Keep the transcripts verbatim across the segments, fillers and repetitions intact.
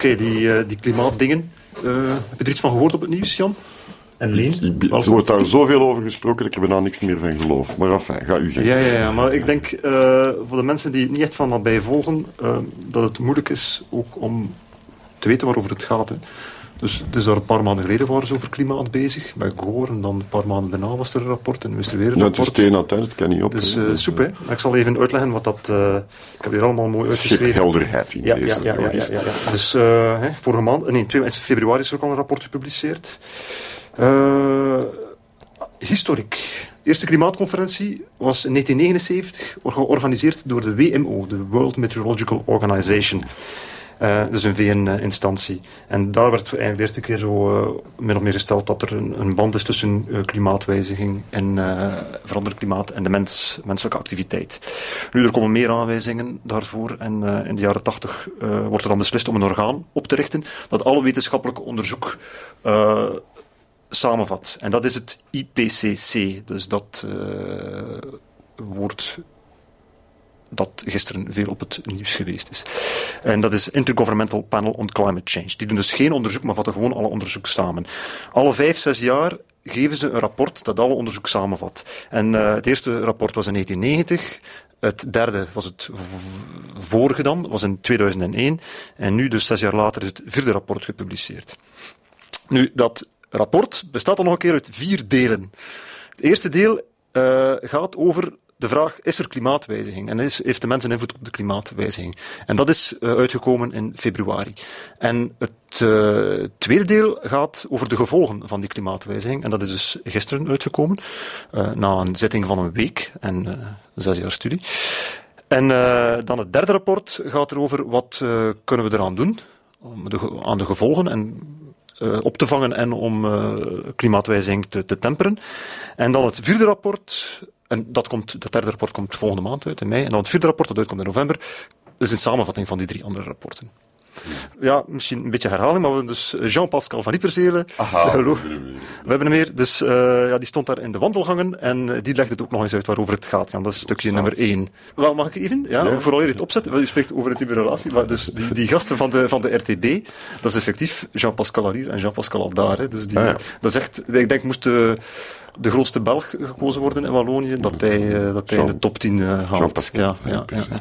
okay, die, uh, die klimaatdingen. Uh, heb je er iets van gehoord op het nieuws, Jan? En Leen? Er wordt daar zoveel over gesproken dat ik er nou niks meer van geloof. Maar enfin, ga u gaan. Ja, ja, ja, maar ik denk uh, voor de mensen die het niet echt van nabij volgen, uh, dat het moeilijk is ook om te weten waarover het gaat. Hè. Dus het is daar een paar maanden geleden waren ze over klimaat bezig, bij Gore, en dan een paar maanden daarna was er een rapport en nu is er weer een ja, rapport. het is het een aan het, het kan niet op. Dus uh, soep, hè. Ik zal even uitleggen wat dat... Uh, ik heb hier allemaal mooi uitgeschreven. Schiphelderheid in ja, deze. Ja, ja, ja, ja, ja, ja. Dus uh, hè, vorige maand, nee, in februari is er ook al een rapport gepubliceerd. Uh, historiek. De eerste klimaatconferentie was in negentien negenenzeventig georganiseerd door de W M O, de World Meteorological Organization. Uh, dus een V N-instantie. En daar werd eigenlijk de eerste keer zo uh, min of meer gesteld dat er een, een band is tussen uh, klimaatwijziging en uh, veranderd klimaat en de mens, menselijke activiteit. Nu, er komen meer aanwijzingen daarvoor en uh, in de jaren tachtig uh, wordt er dan beslist om een orgaan op te richten dat alle wetenschappelijk onderzoek uh, samenvat. En dat is het I P C C. Dus dat uh, woord dat gisteren veel op het nieuws geweest is. En dat is Intergovernmental Panel on Climate Change. Die doen dus geen onderzoek, maar vatten gewoon alle onderzoek samen. Alle vijf, zes jaar geven ze een rapport dat alle onderzoek samenvat. En uh, het eerste rapport was in negentien negentig. Het derde was het vorige dan, was in tweeduizend één. En nu, dus zes jaar later, is het vierde rapport gepubliceerd. Nu, dat rapport bestaat dan nog een keer uit vier delen. Het eerste deel uh, gaat over de vraag, is er klimaatwijziging? En is, heeft de mens een invloed op de klimaatwijziging? En dat is uh, uitgekomen in februari. En het uh, tweede deel gaat over de gevolgen van die klimaatwijziging. En dat is dus gisteren uitgekomen, uh, na een zitting van een week en uh, zes jaar studie. En uh, dan het derde rapport gaat erover wat uh, kunnen we eraan doen om de, aan de gevolgen en uh, op te vangen en om uh, klimaatwijziging te, te temperen. En dan het vierde rapport. En dat, komt, dat derde rapport komt volgende maand uit, in mei. En dan het vierde rapport, dat uitkomt in november, is een samenvatting van die drie andere rapporten. Ja, misschien een beetje herhaling, maar we hebben dus Jean-Pascal van Iepersele. Aha, hallo. We hebben hem weer. Dus uh, ja, die stond daar in de wandelgangen en die legde het ook nog eens uit waarover het gaat. Ja, dat is stukje nummer één. Wel, mag ik even? Ja, ja. Vooral hier het opzetten. U spreekt over een intieme relatie. Maar dus die, die gasten van de, van de R T B, dat is effectief Jean-Pascal Alier en Jean-Pascal Aldar. Hè. Dus die, ah, ja. Dat is echt, ik denk, moest de, de grootste Belg gekozen worden in Wallonië, dat hij, uh, dat hij in de top tien uh, haalt. Ja, ja, ja, ja.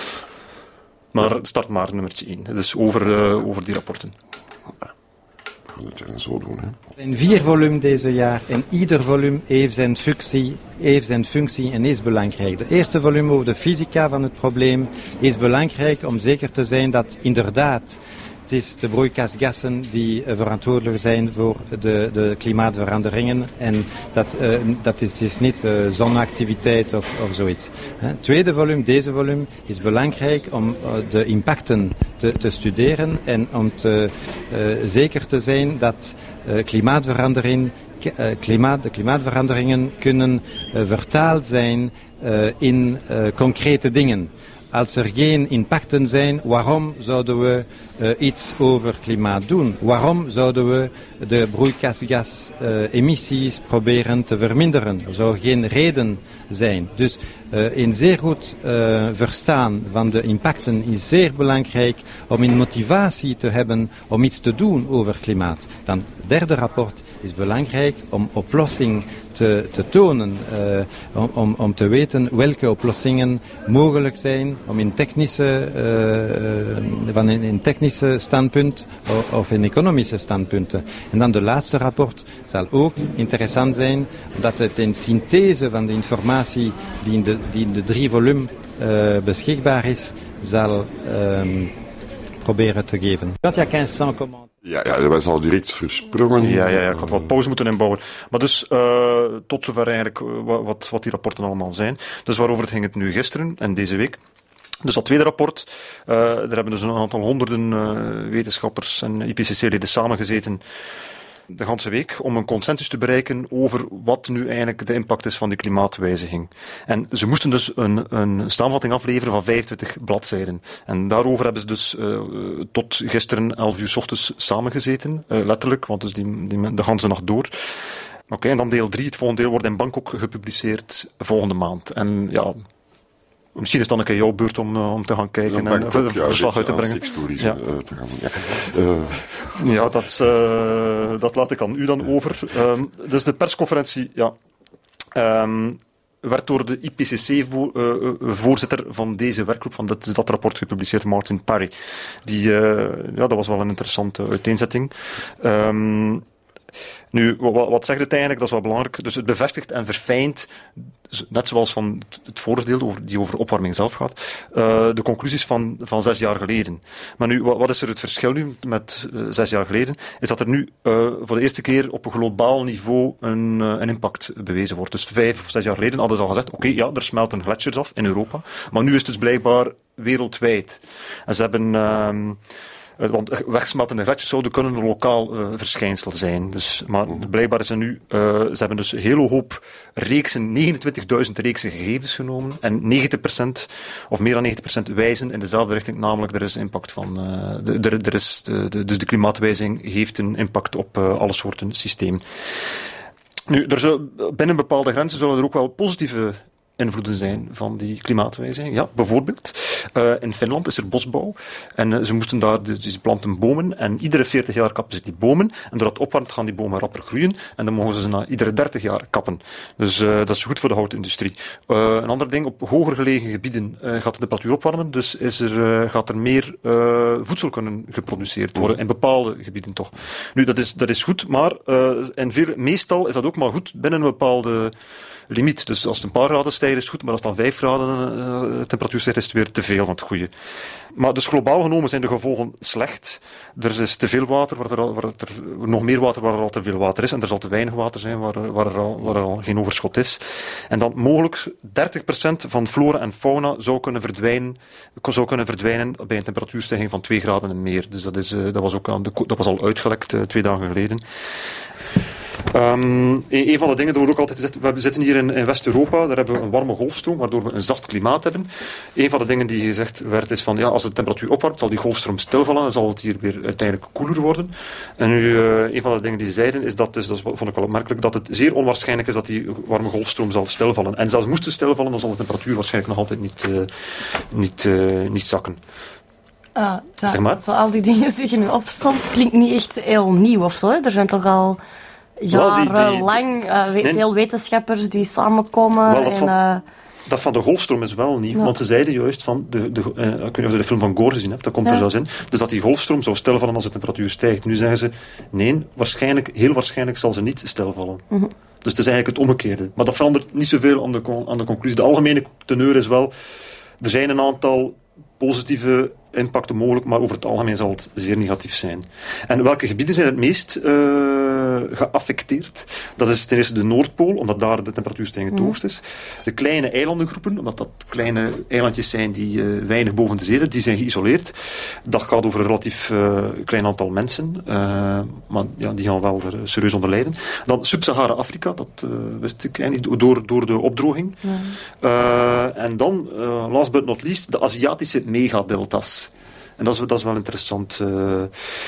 Maar start maar nummertje één. Dus over, uh, over die rapporten. We gaan het er zo doen. Hè. Er zijn vier volumes deze jaar en ieder volume heeft zijn functie, heeft zijn functie en is belangrijk. De eerste volume over de fysica van het probleem is belangrijk om zeker te zijn dat inderdaad het is de broeikasgassen die uh, verantwoordelijk zijn voor de, de klimaatveranderingen en dat, uh, dat is, is niet uh, zonneactiviteit of, of zoiets. Het tweede volume, deze volume, is belangrijk om uh, de impacten te, te studeren en om te, uh, zeker te zijn dat uh, klimaatverandering, uh, klimaat, de klimaatveranderingen kunnen uh, vertaald zijn uh, in uh, concrete dingen. Als er geen impacten zijn, waarom zouden we uh, iets over klimaat doen? Waarom zouden we de broeikasgasemissies uh, proberen te verminderen? Er zou geen reden zijn. Dus uh, een zeer goed uh, verstaan van de impacten is zeer belangrijk om een motivatie te hebben om iets te doen over klimaat. Dan het derde rapport is belangrijk om oplossingen te, te tonen, uh, om, om, om te weten welke oplossingen mogelijk zijn, om in technische, uh, van een, een technische standpunt of, of een economische standpunten. En dan de laatste rapport zal ook interessant zijn, omdat het een synthese van de informatie die in de, die in de drie volumes uh, beschikbaar is, zal um, proberen te geven. Ja, ja, dat was al direct versprongen. Ja, ja, ja, ik had wat pauze moeten inbouwen. Maar dus, uh, tot zover eigenlijk uh, wat, wat die rapporten allemaal zijn. Dus waarover het ging het nu gisteren en deze week. Dus dat tweede rapport, uh, daar hebben dus een aantal honderden uh, wetenschappers en I P C C-leden samengezeten de ganse week om een consensus te bereiken over wat nu eigenlijk de impact is van die klimaatwijziging. En ze moesten dus een, een samenvatting afleveren van vijfentwintig bladzijden. En daarover hebben ze dus uh, tot gisteren elf uur 's ochtends samengezeten, uh, letterlijk, want dus die, die, de ganse nacht door. Oké, okay, en dan deel drie, het volgende deel wordt in Bangkok gepubliceerd volgende maand. En ja, Misschien is het dan een keer jouw beurt om, uh, om te gaan kijken en een verslag uit te brengen. Ja. Uh, te gaan doen. Ja, uh. ja dat, uh, dat laat ik aan u dan over. Um, dus de persconferentie, ja... Um, werd door de I P C C-voorzitter van deze werkgroep, van dat, dat rapport gepubliceerd, Martin Parry. Die, uh, ja, dat was wel een interessante uiteenzetting. Um, nu, wat, wat zegt het eigenlijk? Dat is wel belangrijk. Dus het bevestigt en verfijnt, net zoals van het voordeel over, die over opwarming zelf gaat, uh, de conclusies van, van zes jaar geleden. Maar nu, wat, wat is er het verschil nu met uh, zes jaar geleden? Is dat er nu uh, voor de eerste keer op een globaal niveau een, uh, een impact bewezen wordt. Dus vijf of zes jaar geleden hadden ze al gezegd, oké, okay, ja, er smelten gletsjers af in Europa. Maar nu is het dus blijkbaar wereldwijd. En ze hebben... Uh, Want wegsmeltende gletsjers zouden kunnen een lokaal uh, verschijnsel zijn. Dus, maar blijkbaar is er nu... Uh, ze hebben dus een hele hoop reeksen, negenentwintigduizend reeksen gegevens genomen. En negentig procent, of meer dan negentig procent, wijzen in dezelfde richting. Namelijk, er is impact van... Uh, de, de, er is de, de, dus de klimaatwijziging heeft een impact op uh, alle soorten systemen. Nu, er zou, binnen bepaalde grenzen zullen er ook wel positieve invloeden zijn van die klimaatwijziging. Ja, bijvoorbeeld, uh, in Finland is er bosbouw en uh, ze moesten daar, dus ze planten bomen en iedere veertig jaar kappen ze die bomen en doordat het opwarmt gaan die bomen rapper groeien en dan mogen ze ze na iedere dertig jaar kappen. Dus uh, dat is goed voor de houtindustrie. Uh, een ander ding, op hoger gelegen gebieden uh, gaat de temperatuur opwarmen, dus is er, uh, gaat er meer uh, voedsel kunnen geproduceerd worden, in bepaalde gebieden toch. Nu, dat is, dat is goed, maar uh, in veel, meestal is dat ook maar goed binnen een bepaalde limiet. Dus als het een paar graden stijgt is het goed, maar als het dan vijf graden uh, temperatuur stijgt is het weer te veel van het goede. Maar dus globaal genomen zijn de gevolgen slecht. Er is te veel water, waar er, waar er nog meer water waar er al te veel water is en er zal te weinig water zijn waar, waar, er, al, waar er al geen overschot is. En dan mogelijk dertig procent van flora en fauna zou kunnen verdwijnen, zou kunnen verdwijnen bij een temperatuurstijging van twee graden en meer. Dus dat, is, uh, dat, was, ook aan de, dat was al uitgelekt uh, twee dagen geleden. Um, een van de dingen, dat wordt ook altijd gezegd, we zitten hier in, in West-Europa, daar hebben we een warme golfstroom, waardoor we een zacht klimaat hebben. Een van de dingen die gezegd werd is van, ja, als de temperatuur opwarmt, zal die golfstroom stilvallen en zal het hier weer uiteindelijk koeler worden. En nu, uh, een van de dingen die ze zeiden, is dat, dus, dat vond ik wel opmerkelijk, dat het zeer onwaarschijnlijk is dat die warme golfstroom zal stilvallen. En zelfs moest het stilvallen, dan zal de temperatuur waarschijnlijk nog altijd niet, uh, niet, uh, niet zakken. Uh, dat, zeg maar. Zo al die dingen die je nu opstond, klinkt niet echt heel nieuw of zo. Hè? Er zijn toch al jarenlang uh, we, nee. veel wetenschappers die samenkomen. Wel, dat, en, van, uh, dat van de golfstroom is wel nieuw, ja. Want ze zeiden juist van, de, de, uh, ik weet niet of je de film van Gore gezien hebt, dat komt ja. er zelfs in, dus dat die golfstroom zou stilvallen als de temperatuur stijgt. Nu zeggen ze, nee, waarschijnlijk, heel waarschijnlijk zal ze niet stilvallen. Mm-hmm. Dus het is eigenlijk het omgekeerde. Maar dat verandert niet zoveel aan de, aan de conclusie. De algemene teneur is wel, er zijn een aantal positieve impacten mogelijk, maar over het algemeen zal het zeer negatief zijn. En welke gebieden zijn het meest uh, geaffecteerd? Dat is ten eerste de Noordpool, omdat daar de temperatuurstijging het hoogst is. De kleine eilandengroepen, omdat dat kleine eilandjes zijn die uh, weinig boven de zee zitten, die zijn geïsoleerd. Dat gaat over een relatief uh, klein aantal mensen, uh, maar ja, die gaan wel er serieus onder lijden. Dan Sub-Sahara-Afrika, dat uh, wist ik eigenlijk niet, door, door de opdroging. Ja. Uh, en dan, uh, last but not least, de Aziatische megadeltas. En dat is, dat is wel interessant. Uh,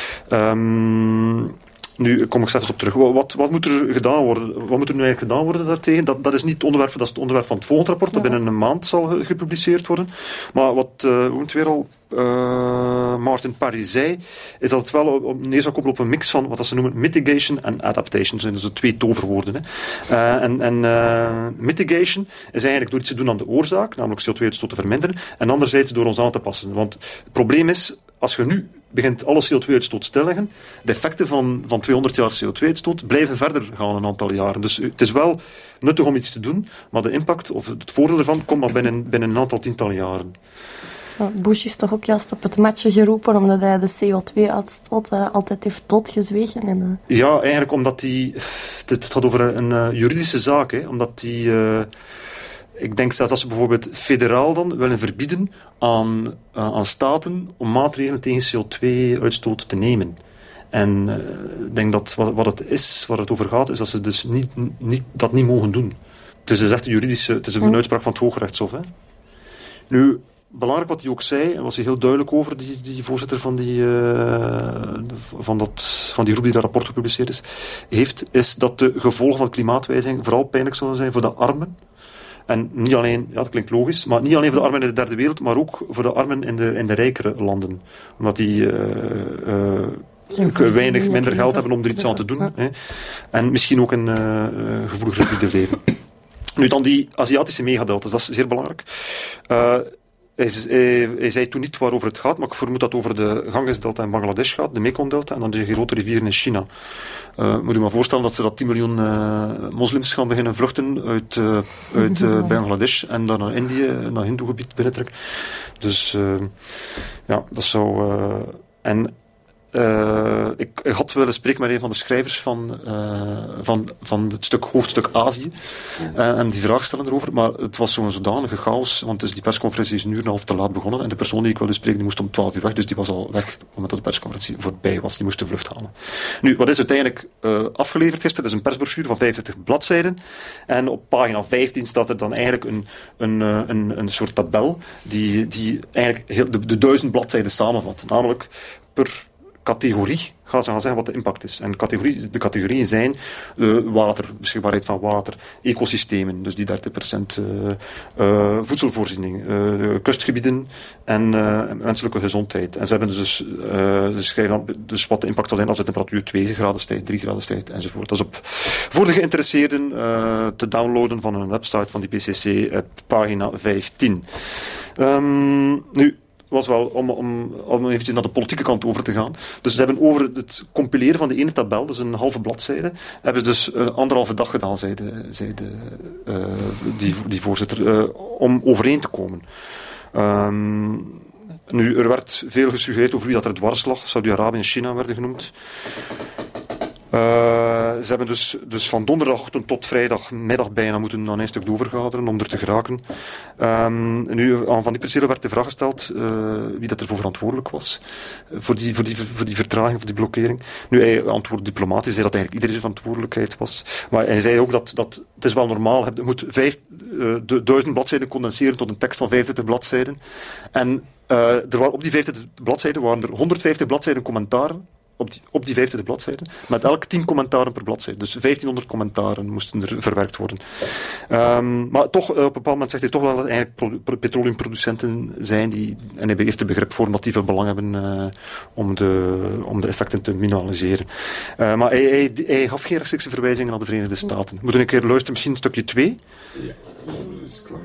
um, nu kom ik zelfs op terug. Wat, wat moet er gedaan worden? Wat moet er nu eigenlijk gedaan worden daartegen? Dat, dat is niet het onderwerp, dat is het onderwerp van het volgende rapport, dat binnen een maand zal gepubliceerd worden. Maar wat, uh, hoe het weer al, uh, Martin Parry zei, is dat het wel op, neer zou koppelen op een mix van wat ze noemen mitigation en adaptation. Dat zijn dus de twee toverwoorden. Hè. Uh, en en uh, mitigation is eigenlijk door iets te doen aan de oorzaak, namelijk C O twee uitstoot te verminderen, en anderzijds door ons aan te passen. Want het probleem is, als je nu begint alle C O twee uitstoot stil te leggen, de effecten van, van tweehonderd jaar C O twee uitstoot blijven verder gaan een aantal jaren. Dus het is wel nuttig om iets te doen, maar de impact, of het voordeel ervan, komt maar binnen, binnen een aantal tientallen jaren. Bush is toch ook juist op het matje geroepen, omdat hij de C O twee uitstoot uh, altijd heeft doodgezwegen. En, uh... Ja, eigenlijk omdat hij... Het gaat over een, een uh, juridische zaak, hè, omdat hij... Uh, Ik denk zelfs dat ze bijvoorbeeld federaal dan willen verbieden aan, uh, aan staten om maatregelen tegen C O twee uitstoot te nemen. En uh, ik denk dat wat, wat het is, waar het over gaat, is dat ze dus niet, niet, dat niet mogen doen. Dus het is echt een juridische, het is een uitspraak van het Hooggerechtshof. Hè. Nu, belangrijk wat hij ook zei, en was hij heel duidelijk over, die, die voorzitter van die, uh, van, dat, van die groep die dat rapport gepubliceerd is, heeft, is dat de gevolgen van klimaatwijziging vooral pijnlijk zullen zijn voor de armen. En niet alleen, ja, dat klinkt logisch, maar niet alleen voor de armen in de derde wereld, maar ook voor de armen in de, in de rijkere landen. Omdat die uh, uh, weinig minder geld hebben om er iets aan te doen. Ja. Hè. En misschien ook een uh, gevoeliger gebied leven. Nu dan die Aziatische megadeltas, dat is zeer belangrijk. Uh, Hij, hij, hij zei toen niet waarover het gaat, maar ik vermoed dat het over de Gangesdelta in Bangladesh gaat, de Mekongdelta, en dan de grote rivieren in China. Uh, moet je maar voorstellen dat ze dat tien miljoen uh, moslims gaan beginnen vluchten uit, uh, uit uh, Bangladesh en dan naar Indië, naar Hindoegebied binnentrekken. Dus uh, ja, dat zou... Uh, en Uh, ik, ik had willen spreken met een van de schrijvers van, uh, van, van het stuk, hoofdstuk Azië uh, en die vraag stellen erover, maar het was zo'n zodanige chaos, want dus die persconferentie is een uur en een half te laat begonnen en de persoon die ik wilde spreken die moest om twaalf uur weg, dus die was al weg op het moment dat de persconferentie voorbij was, die moest de vlucht halen. Nu, wat is uiteindelijk uh, afgeleverd gisteren? Dat is een persbrochure van vijfentwintig bladzijden en op pagina vijftien staat er dan eigenlijk een, een, een, een soort tabel die, die eigenlijk heel, de, de duizend bladzijden samenvat, namelijk per categorie gaan ze gaan zeggen wat de impact is. En categorie, de categorieën zijn uh, water, beschikbaarheid van water, ecosystemen, dus die dertig procent uh, uh, voedselvoorziening, uh, kustgebieden en uh, menselijke gezondheid. En ze hebben dus, uh, ze schrijven dan dus wat de impact zal zijn als de temperatuur twee graden stijgt, drie graden stijgt enzovoort. Dat is op, voor de geïnteresseerden uh, te downloaden van een website van die P C C op pagina vijftien. Um, nu, was wel om, om, om eventjes naar de politieke kant over te gaan. Dus ze hebben over het compileren van de ene tabel, dus een halve bladzijde, hebben ze dus uh, anderhalve dag gedaan, zei, de, zei de, uh, die, die voorzitter, uh, om overeen te komen. Um, nu, er werd veel gesuggereerd over wie dat er dwars lag. Saudi-Arabië en China werden genoemd. Uh, ze hebben dus, dus van donderdagochtend tot vrijdagmiddag bijna moeten aan een stuk doorvergaderen om er te geraken. Um, nu, aan Van Dieperzele werd de vraag gesteld uh, wie dat ervoor verantwoordelijk was. Uh, voor, die, voor, die, voor die vertraging, voor die blokkering. Nu, hij antwoordde diplomatisch, zei dat eigenlijk iedereen verantwoordelijkheid was. Maar hij zei ook dat, dat het is wel normaal, je moet vijf, uh, de, duizend bladzijden condenseren tot een tekst van vijfentwintig bladzijden. En uh, er waren, op die vijfentwintig bladzijden waren er honderdvijftig bladzijden commentaren. Op die, op die vijfentwintig bladzijden, met elk tien commentaren per bladzijde. Dus vijftienhonderd commentaren moesten er verwerkt worden. Um, maar toch, op een bepaald moment zegt hij toch wel dat eigenlijk petroleumproducenten zijn die, en hij heeft er begrip voor, dat die veel belang hebben uh, om, de, om de effecten te minimaliseren. Uh, maar hij, hij, hij gaf geen rechtstreekse verwijzingen naar de Verenigde Staten. Moeten we een keer luisteren, misschien een stukje twee? Ja, dat is klaar.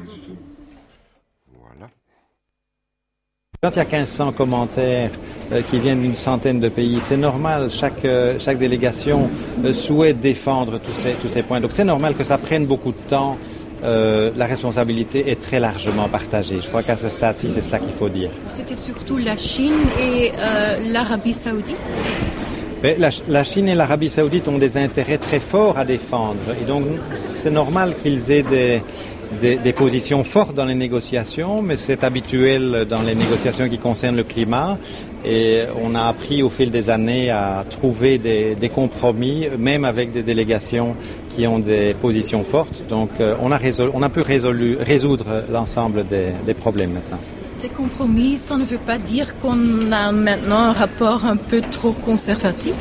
Quand il y a quinze cents commentaires euh, qui viennent d'une centaine de pays, c'est normal, chaque, euh, chaque délégation euh, souhaite défendre tous ces, tous ces points. Donc c'est normal que ça prenne beaucoup de temps. Euh, la responsabilité est très largement partagée. Je crois qu'à ce stade-ci, c'est cela qu'il faut dire. C'était surtout la Chine et euh, l'Arabie Saoudite. Mais la, la Chine et l'Arabie Saoudite ont des intérêts très forts à défendre. Et donc c'est normal qu'ils aient des... Des, des positions fortes dans les négociations, mais c'est habituel dans les négociations qui concernent le climat. Et on a appris au fil des années à trouver des, des compromis, même avec des délégations qui ont des positions fortes. Donc euh, on, a résolu, on a pu résolu, résoudre l'ensemble des, des problèmes maintenant. Des compromis, ça ne veut pas dire qu'on a maintenant un rapport un peu trop conservatif?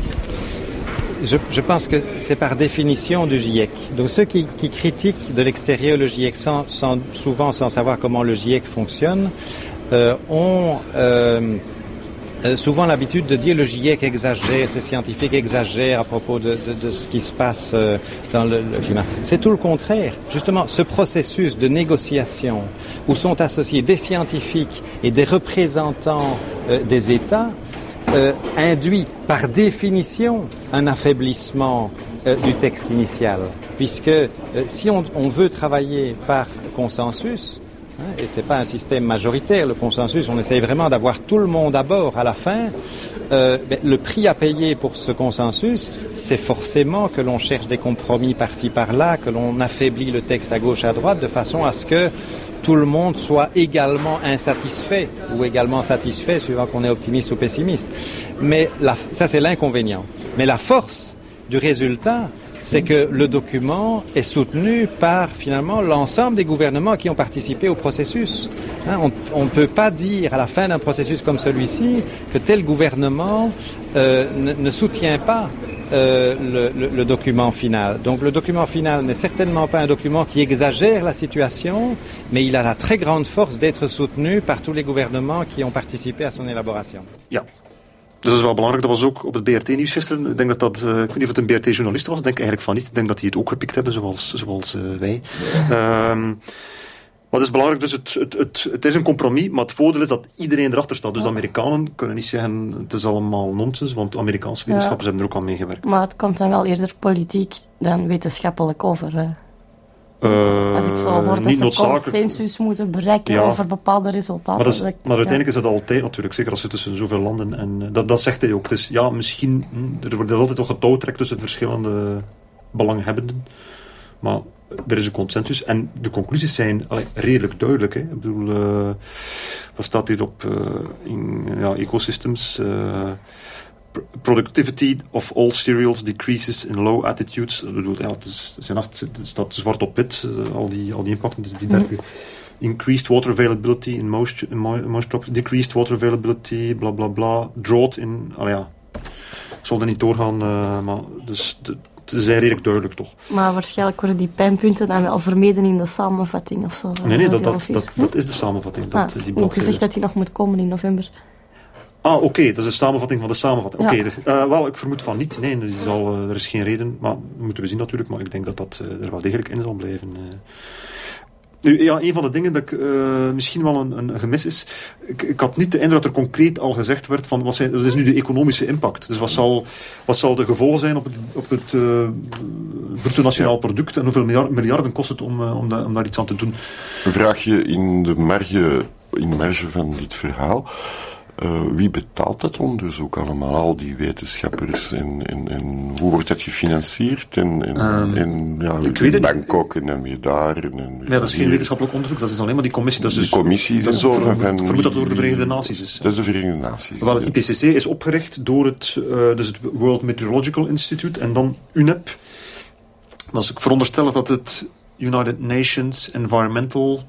Je, je pense que c'est par définition du GIEC. Donc ceux qui, qui critiquent de l'extérieur le GIEC, sans, sans, souvent sans savoir comment le GIEC fonctionne, euh, ont euh, euh, souvent l'habitude de dire le GIEC exagère, ces scientifiques exagèrent à propos de, de, de ce qui se passe euh, dans le, le climat. C'est tout le contraire. Justement, ce processus de négociation où sont associés des scientifiques et des représentants euh, des États Euh, induit par définition un affaiblissement euh, du texte initial, puisque euh, si on, on veut travailler par consensus, hein, et c'est pas un système majoritaire, le consensus, on essaye vraiment d'avoir tout le monde à bord à la fin, euh, ben, le prix à payer pour ce consensus, c'est forcément que l'on cherche des compromis par-ci par-là, que l'on affaiblit le texte à gauche à droite, de façon à ce que tout le monde soit également insatisfait ou également satisfait, suivant qu'on est optimiste ou pessimiste. Mais la, ça, c'est l'inconvénient. Mais la force du résultat, c'est que le document est soutenu par, finalement, l'ensemble des gouvernements qui ont participé au processus. Hein, on ne peut pas dire, à la fin d'un processus comme celui-ci, que tel gouvernement euh, ne, ne soutient pas euh, le, le, le document final. Donc le document final n'est certainement pas un document qui exagère la situation, mais il a la très grande force d'être soutenu par tous les gouvernements qui ont participé à son élaboration. Ja. Dus dat is wel belangrijk. Dat was ook op het B R T-nieuws gisteren. Ik denk dat dat, uh, ik weet niet of het een B R T-journalist was. Ik denk eigenlijk van niet. Ik denk dat die het ook gepikt hebben, zoals, zoals uh, wij. Um, Maar het is belangrijk, dus het, het, het, het is een compromis, maar het voordeel is dat iedereen erachter staat. Dus de Amerikanen kunnen niet zeggen, het is allemaal nonsens, want Amerikaanse wetenschappers ja. hebben er ook aan meegewerkt. Maar het komt dan wel eerder politiek dan wetenschappelijk over. Hè? Uh, Als ik zo hoor dat ze consensus moeten bereiken ja. over bepaalde resultaten. Maar, dat is, maar uiteindelijk ja. is dat altijd natuurlijk, zeker als je tussen zoveel landen... En uh, dat, dat zegt hij ook. Dus ja, misschien, er wordt altijd nog getouwtrekt tussen verschillende belanghebbenden. Maar er is een consensus en de conclusies zijn allee, redelijk duidelijk. Hè. Ik bedoel, uh, wat staat hier op uh, in ja, ecosystems? Uh, productivity of all cereals decreases in low altitudes. Ik bedoel, ja, het, is, het, zijn echt, het staat zwart op wit, uh, al, die, al die impacten. Dus die dertig. Mm. Increased water availability in most, in most crops. Decreased water availability, bla bla bla. Drought in... Allee, ja. Ik zal er niet doorgaan, uh, maar dus... De, het is redelijk duidelijk, toch? Maar waarschijnlijk worden die pijnpunten dan wel vermeden in de samenvatting of zo. Nee, nee, dat, dat, dat, dat is de samenvatting. Dat, ah, die want je zegt dat die nog moet komen in november. Ah, oké, okay, dat is de samenvatting van de samenvatting. Oké, okay, ja. dus, uh, wel, ik vermoed van niet. Nee, die zal, uh, er is geen reden, maar dat moeten we zien natuurlijk. Maar ik denk dat dat uh, er wel degelijk in zal blijven. Uh. Nu, ja, een van de dingen dat ik, uh, misschien wel een, een gemis is... Ik, ik had niet de indruk dat er concreet al gezegd werd van... Wat zijn, dat is nu de economische impact. Dus wat zal, wat zal de gevolgen zijn op het, op het uh, bruto nationaal product... en hoeveel miljard, miljarden kost het om, uh, om, da, om daar iets aan te doen? Een vraagje in de marge, in de marge van dit verhaal... Uh, wie betaalt dat onderzoek allemaal, al die wetenschappers? En, en, en hoe wordt dat gefinancierd? En, en, um, en ja, ik weet in Bangkok en dan weer daar. En, en nee, dat is geen wetenschappelijk onderzoek, dat is alleen maar die commissie. Dat is dus, die commissie dat is zo ver, van... Ik vermoed dat het door de Verenigde Naties is. Dat is de Verenigde Naties. Wel, het I P C C is opgericht door het, uh, dus het World Meteorological Institute en dan U N E P. Als ik veronderstel dat het United Nations Environmental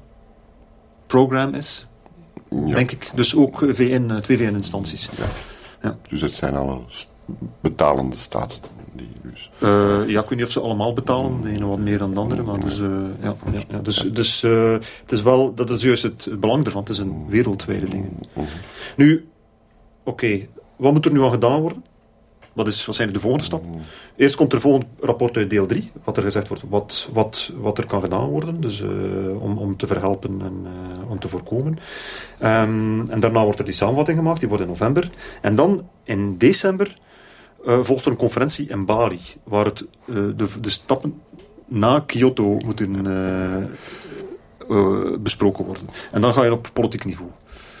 Program is... Ja. Denk ik. Dus ook V N, twee V N-instanties. Ja. Ja. Dus het zijn alle betalende staten. Die dus... uh, ja, ik weet niet of ze allemaal betalen. De ene wat meer dan de andere. Maar dus, uh, ja, ja, ja. dus, dus uh, het is wel, dat is juist het, het belang ervan. Het is een wereldwijde ding. Nu, oké. Okay, wat moet er nu aan gedaan worden? Wat, is, wat zijn de volgende stappen? Eerst komt er volgend rapport uit deel drie, wat er gezegd wordt, wat, wat, wat er kan gedaan worden, dus, uh, om, om te verhelpen en uh, om te voorkomen. Um, en daarna wordt er die samenvatting gemaakt, die wordt in november. En dan, in december, uh, volgt er een conferentie in Bali, waar het, uh, de, de stappen na Kyoto moeten uh, uh, besproken worden. En dan ga je op politiek niveau.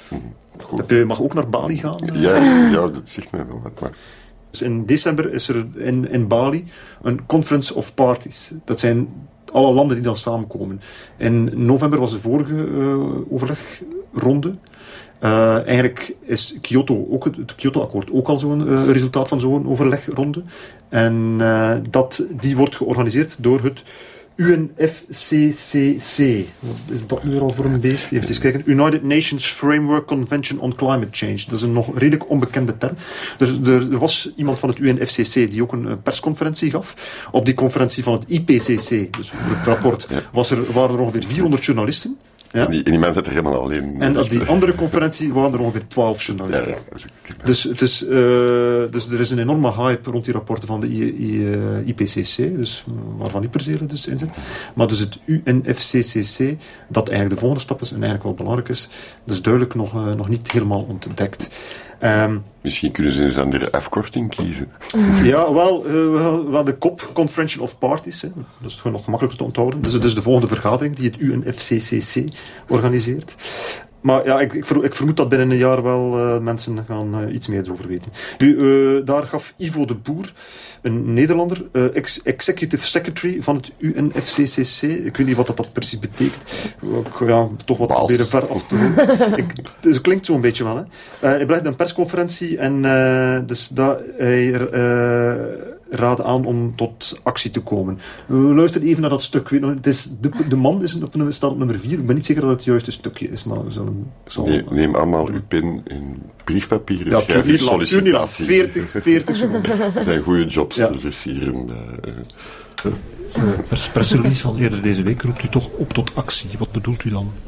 Goed. Je mag ook naar Bali gaan. Uh. Ja, ja, dat zegt mij wel wat, maar... Dus in december is er in, in Bali een Conference of Parties. Dat zijn alle landen die dan samenkomen. In november was de vorige uh, overlegronde. Uh, eigenlijk is Kyoto, ook het, het Kyoto-akkoord ook al zo'n uh, resultaat van zo'n overlegronde. En uh, dat, die wordt georganiseerd door het U N F C C C. Wat is dat nu al voor een beest? Even eens kijken. United Nations Framework Convention on Climate Change. Dat is een nog redelijk onbekende term. Er, er, er was iemand van het U N F C C die ook een persconferentie gaf. Op die conferentie van het I P C C, dus het rapport, was er, waren er ongeveer vierhonderd journalisten. Ja. En, die, en die man zit er helemaal alleen. En op die andere conferentie waren er ongeveer twaalf journalisten. Ja, ja, dus, het is, uh, dus er is een enorme hype rond die rapporten van de I, I, uh, I P C C, dus, uh, waarvan Hyperzele dus in zit. Maar dus het U N F C C C, dat eigenlijk de volgende stap is en eigenlijk wel belangrijk is, dat is duidelijk nog, uh, nog niet helemaal ontdekt. Um, Misschien kunnen ze eens een andere afkorting kiezen. Ja, wel, uh, wel de C O P, Conference of Parties. Hè. Dat is gewoon nog gemakkelijker te onthouden. Dus het is de volgende vergadering die het U N F C C C organiseert. Maar ja, ik, ik, ver, ik vermoed dat binnen een jaar wel uh, mensen gaan uh, iets meer erover weten. Nu, uh, daar gaf Ivo de Boer, een Nederlander, uh, ex- executive secretary van het U N F C C C. Ik weet niet wat dat, dat precies betekent. Ik ga toch wat Bals. proberen ver af te houden. Ik, dus het klinkt zo'n beetje wel. Hè. Uh, hij blijft een persconferentie en uh, dus dat hij... Uh, raden aan om tot actie te komen. We luisteren even naar dat stuk. Weet nog, het is de, de man is op, staat op nummer vier. Ik ben niet zeker dat het het juiste stukje is, maar we zullen... zal, nee, neem allemaal uw pen en briefpapier en ja, schrijf uw sollicitatie. veertig, veertig seconden. Dat zijn goede jobs ja. te versieren. Uh, uh, persrelease van eerder deze week roept u toch op tot actie. Wat bedoelt u dan?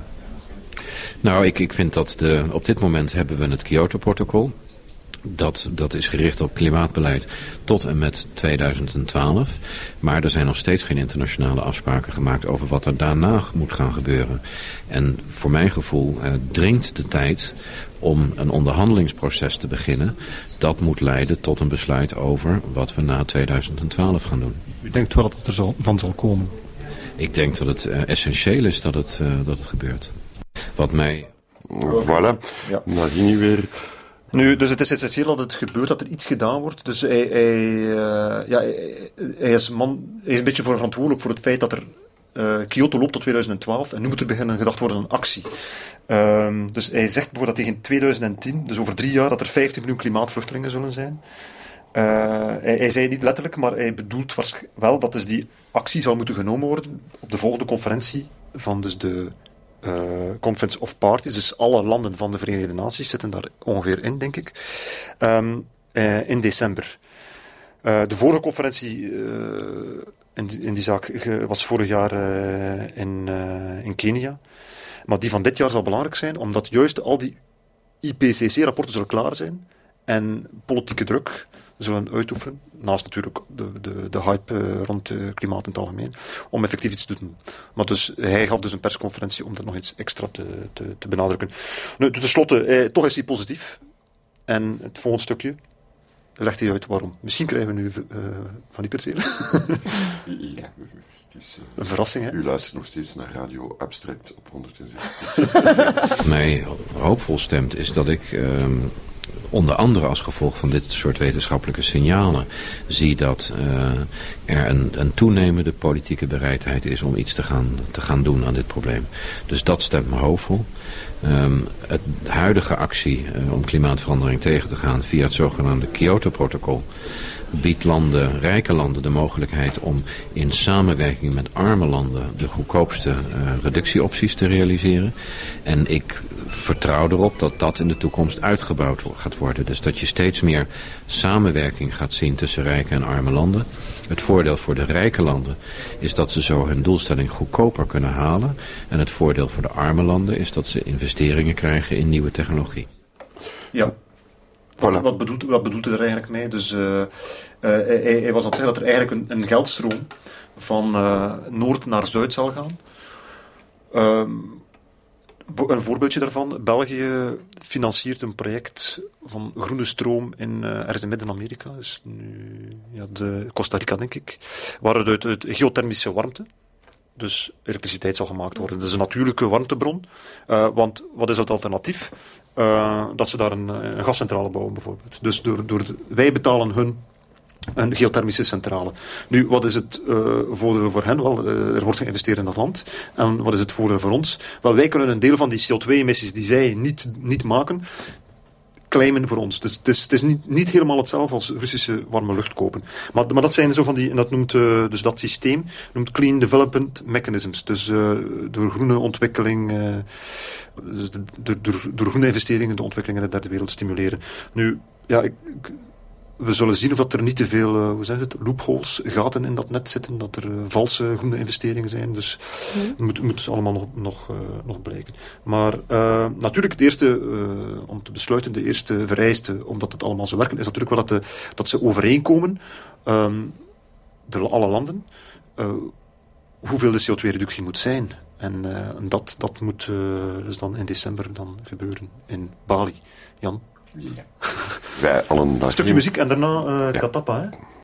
Nou, ik, ik vind dat de, op dit moment hebben we het Kyoto-protocol. Dat, dat is gericht op klimaatbeleid tot en met tweeduizend twaalf. Maar er zijn nog steeds geen internationale afspraken gemaakt over wat er daarna moet gaan gebeuren. En voor mijn gevoel eh, dringt de tijd om een onderhandelingsproces te beginnen. Dat moet leiden tot een besluit over wat we na tweeduizend twaalf gaan doen. U denkt wel dat het er zal, van zal komen? Ik denk dat het uh, essentieel is dat het, uh, dat het gebeurt. Wat mij... Voilà, ja. Dan ging je weer... Nu, dus het is essentieel dat het gebeurt, dat er iets gedaan wordt. Dus hij, hij, uh, ja, hij, hij, is man, hij is een beetje voor verantwoordelijk voor het feit dat er uh, Kyoto loopt tot tweeduizend twaalf en nu moet er beginnen gedacht worden aan actie. Uh, dus hij zegt bijvoorbeeld dat tegen tweeduizend tien, dus over drie jaar, dat er vijftig miljoen klimaatvluchtelingen zullen zijn. Uh, hij, hij zei niet letterlijk, maar hij bedoelt wel dat dus die actie zal moeten genomen worden op de volgende conferentie van dus de uh, Conference of Parties. Dus alle landen van de Verenigde Naties zitten daar ongeveer in, denk ik. Um, uh, in december. Uh, de vorige conferentie uh, in, die, in die zaak was vorig jaar uh, in, uh, in Kenia. Maar die van dit jaar zal belangrijk zijn, omdat juist al die I P C C-rapporten zullen klaar zijn en politieke druk zullen uitoefenen, naast natuurlijk de, de, de hype uh, rond uh, klimaat in het algemeen, om effectief iets te doen. Maar dus, hij gaf dus een persconferentie om er nog iets extra te, te, te benadrukken. Nu, ten slotte, eh, toch is hij positief. En het volgende stukje legt hij uit waarom. Misschien krijgen we nu uh, van die percelen. Ja, het is, uh, een verrassing, hè? U luistert nog steeds naar Radio Abstract op honderdzestig. Wat mij hoopvol stemt is dat ik... Um, onder andere als gevolg van dit soort wetenschappelijke signalen zie dat uh, er een, een toenemende politieke bereidheid is om iets te gaan, te gaan doen aan dit probleem. Dus dat stemt me hoopvol. Um, het huidige actie uh, om klimaatverandering tegen te gaan via het zogenaamde Kyoto-protocol biedt landen, rijke landen de mogelijkheid om in samenwerking met arme landen de goedkoopste uh, reductieopties te realiseren. En ik vertrouw erop dat dat in de toekomst uitgebouwd gaat worden. Dus dat je steeds meer samenwerking gaat zien tussen rijke en arme landen. Het voordeel voor de rijke landen is dat ze zo hun doelstelling goedkoper kunnen halen. En het voordeel voor de arme landen is dat ze investeringen krijgen in nieuwe technologie. Ja. Wat, wat, bedoelt, wat bedoelt hij er eigenlijk mee? Dus, uh, uh, hij, hij was aan het zeggen dat er eigenlijk een, een geldstroom van uh, noord naar zuid zal gaan. Um, een voorbeeldje daarvan. België financiert een project van groene stroom in uh, ergens in Midden-Amerika. Dus nu, ja, de Costa Rica, denk ik. Waar het uit, uit geothermische warmte, dus elektriciteit zal gemaakt worden. Dat is een natuurlijke warmtebron. Uh, want wat is het alternatief? Uh, dat ze daar een, een gascentrale bouwen, bijvoorbeeld. Dus door, door de, wij betalen hun een geothermische centrale. Nu, wat is het uh, voordeel voor hen? Wel, uh, er wordt geïnvesteerd in dat land. En wat is het voordeel voor ons? Wel, wij kunnen een deel van die C O twee emissies die zij niet, niet maken, claimen voor ons. Dus het is, het is niet, niet helemaal hetzelfde als Russische warme lucht kopen. Maar, maar dat zijn zo van die, en dat noemt, uh, dus dat systeem noemt Clean Development Mechanisms. Dus uh, door groene ontwikkeling, uh, dus door, door, door groene investeringen de ontwikkeling in de derde wereld stimuleren. Nu, ja, ik, ik we zullen zien of dat er niet te veel, uh, hoe zeg het, loopholes, gaten in dat net zitten, dat er uh, valse groene investeringen zijn. Dus het mm. moet, moet allemaal nog, nog, uh, nog blijken. Maar uh, natuurlijk het eerste, uh, om te besluiten, de eerste vereiste, omdat het allemaal zo werkt, is natuurlijk wel dat, de, dat ze overeenkomen, um, de, alle landen, uh, hoeveel de C O twee reductie moet zijn. En uh, dat, dat moet uh, dus dan in december dan gebeuren in Bali. Jan? Ja. Wij allen een stukje muziek en daarna uh, ja. Katappa, hè?